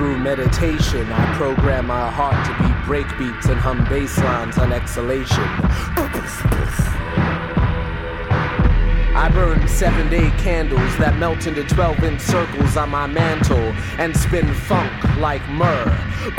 Through meditation, I program my heart to beat breakbeats and hum bass lines on exhalation. I burn 7-day candles that melt into 12-inch circles on my mantle and spin funk like myrrh.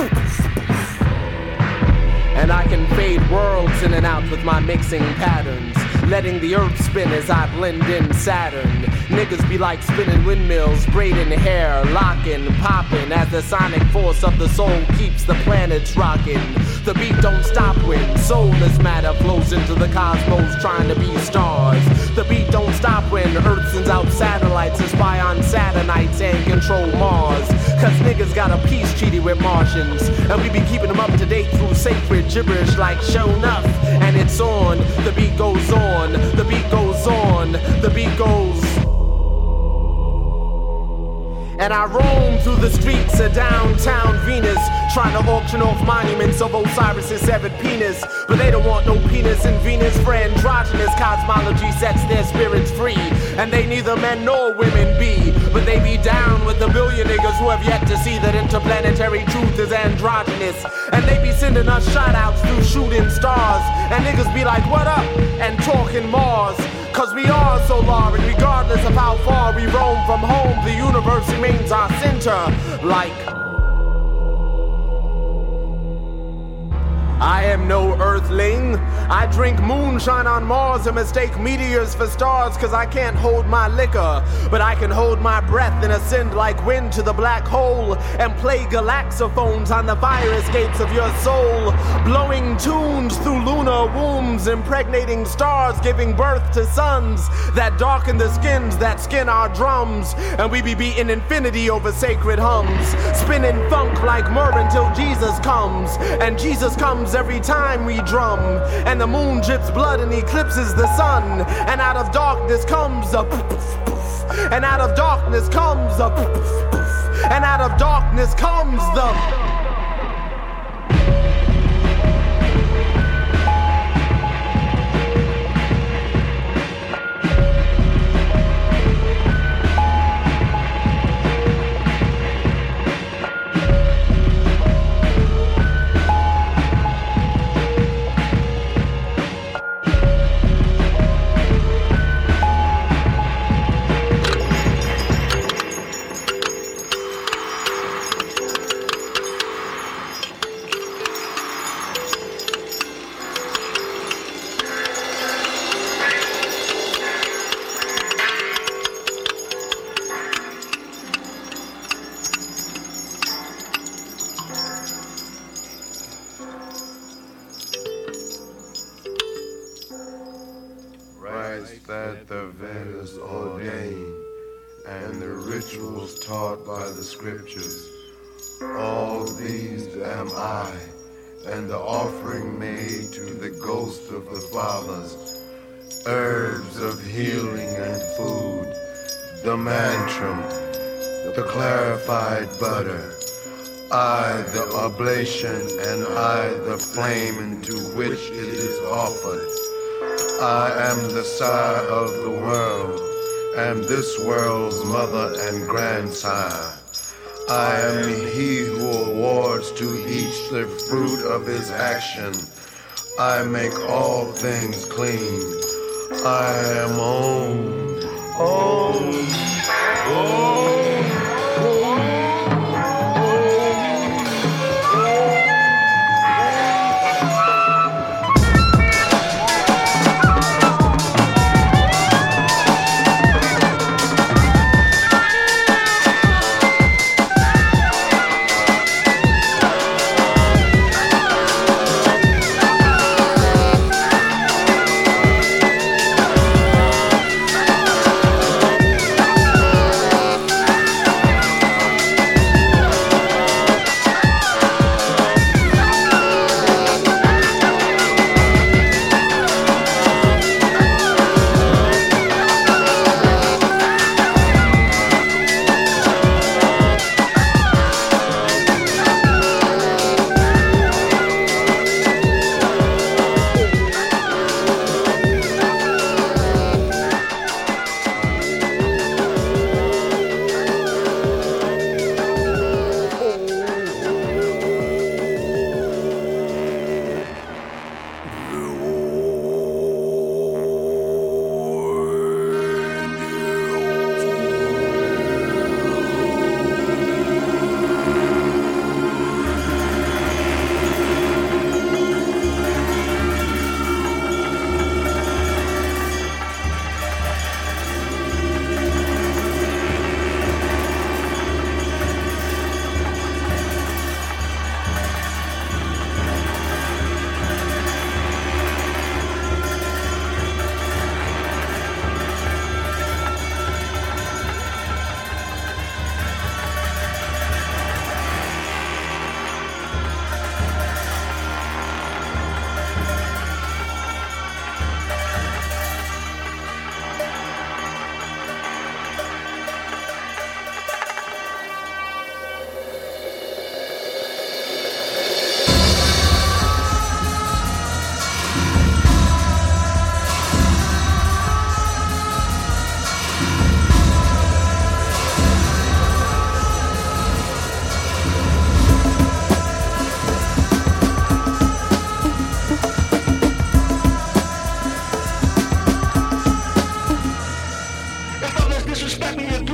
And I can fade worlds in and out with my mixing patterns, letting the earth spin as I blend in Saturn. Niggas be like spinning windmills, braiding hair, locking, popping, as the sonic force of the soul keeps the planets rocking. The beat don't stop when soulless matter flows into the cosmos trying to be stars. The beat don't stop when Earth sends out satellites to spy on Saturnites and control Mars. Cause niggas got a peace treaty with Martians, and we be keeping them up to date through sacred gibberish like show enough. And it's on, the beat goes on, the beat goes on, the beat goes. And I roam through the streets of downtown Venus, trying to auction off monuments of Osiris' severed penis. But they don't want no penis in Venus, for androgynous cosmology sets their spirits free. And they neither men nor women be, but they be down with the billion niggas who have yet to see that interplanetary truth is androgynous. And they be sending us shout-outs through shooting stars, and niggas be like, what up? And talking Mars. Cause we are solar, and regardless of how far we roam from home, the universe remains our center, like I am no earthling. I drink moonshine on Mars and mistake meteors for stars, cause I can't hold my liquor, but I can hold my breath and ascend like wind to the black hole and play galaxophones on the fire escapes of your soul, blowing tunes through lunar wombs, impregnating stars, giving birth to suns that darken the skins that skin our drums. And we be beating infinity over sacred hums, spinning funk like myrrh until Jesus comes. And Jesus comes every time we drum, and the moon drips blood and eclipses the sun. And out of darkness comes a poof, poof, poof. And out of darkness comes a poof, poof, poof. And out of darkness comes the that the Vedas ordain, and the rituals taught by the scriptures. All these am I, and the offering made to the ghost of the fathers, herbs of healing and food, the mantram, the clarified butter, I the oblation, and I the flame into which it is offered. I am the sire of the world, am this world's mother and grandsire. I am he who awards to each the fruit of his action. I make all things clean. I am Om, Om, Om.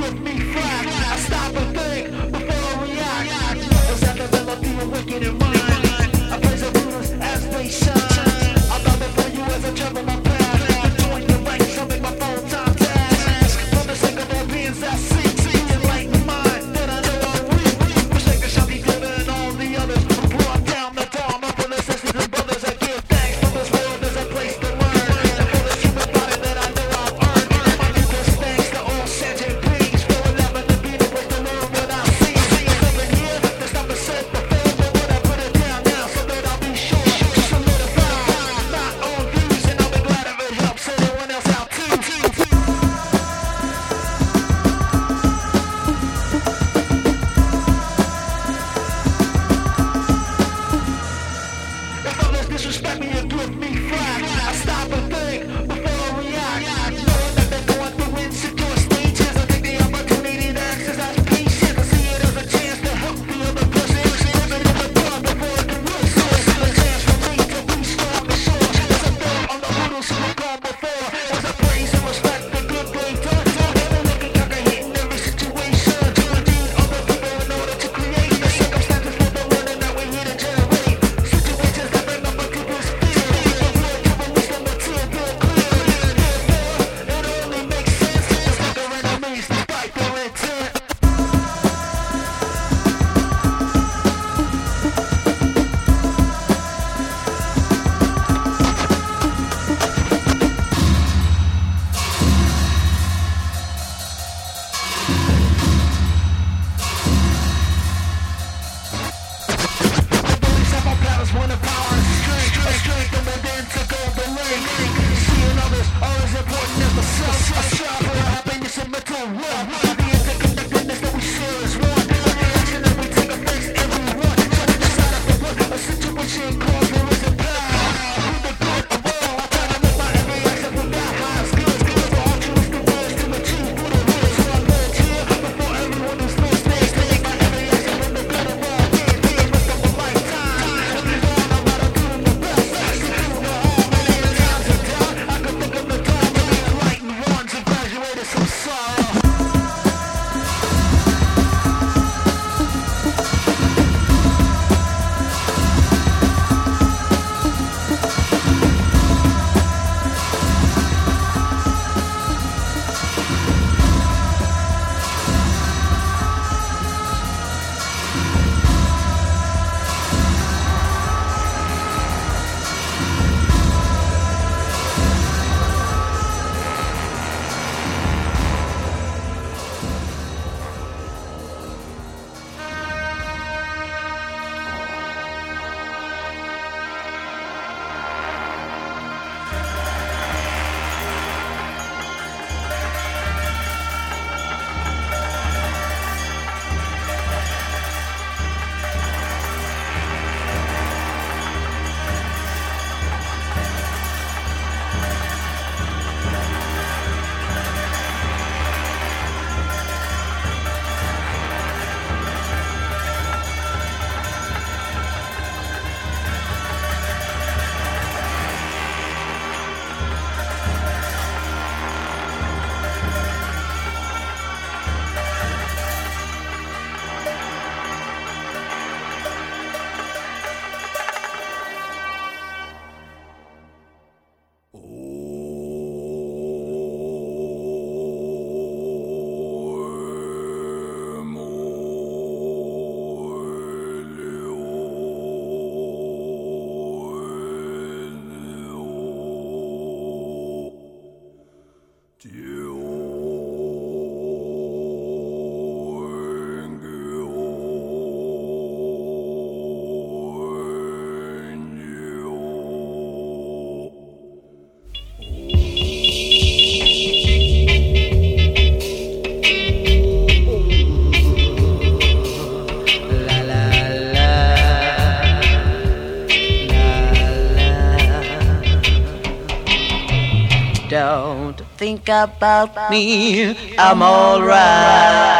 Don't think about me, I'm alright.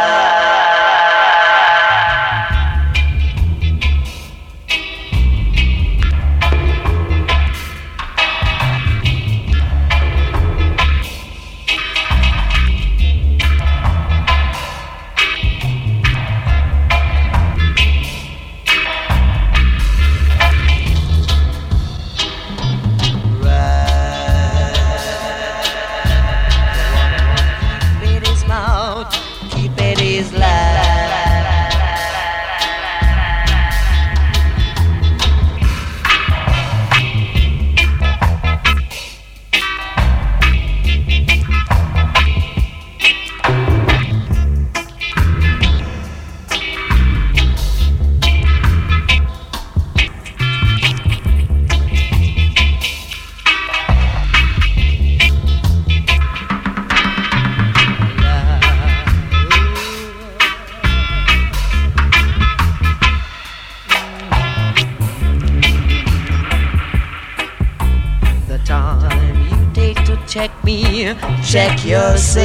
check me, check yourself.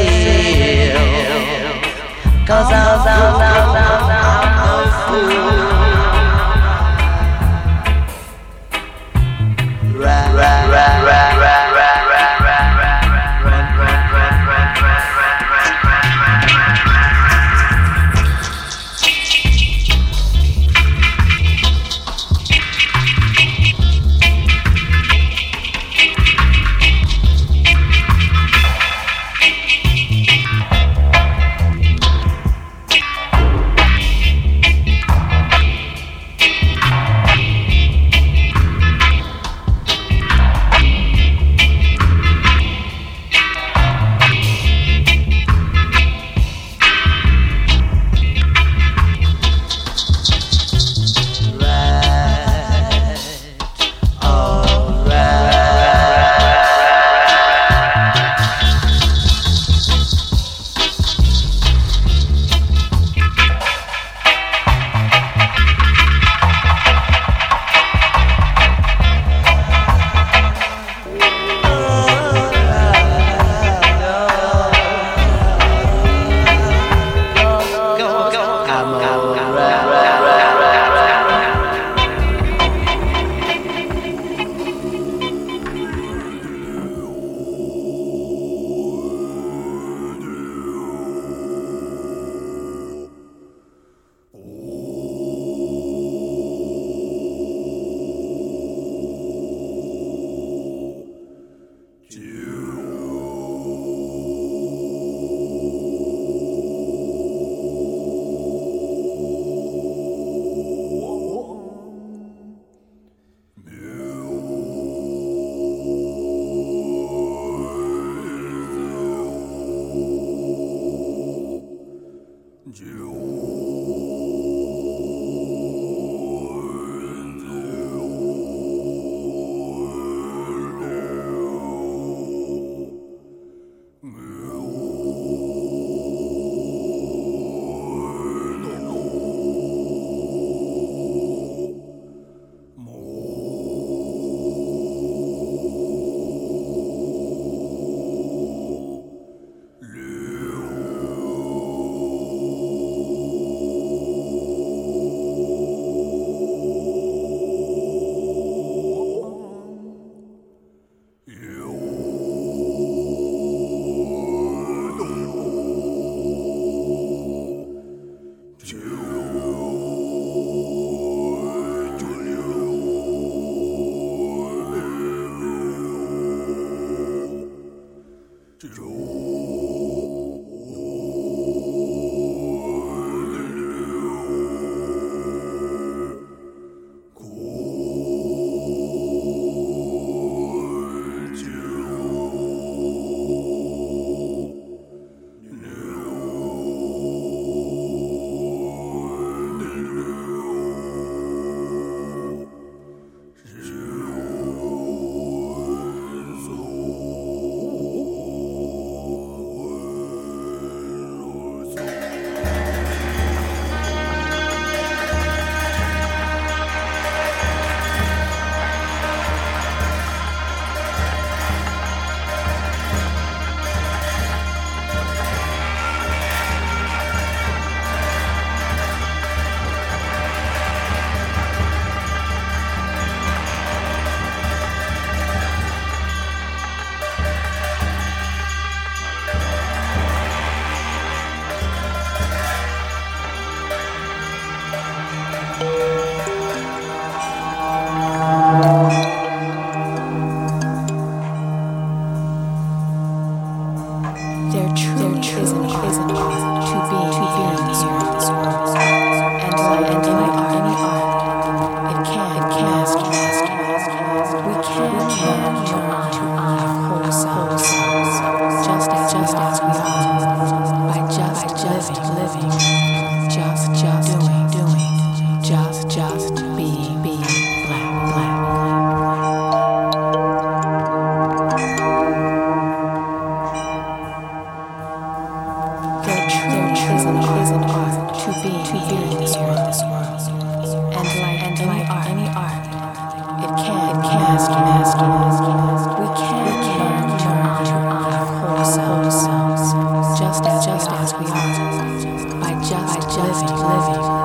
'Cause I'm no fool. We can't learn to living.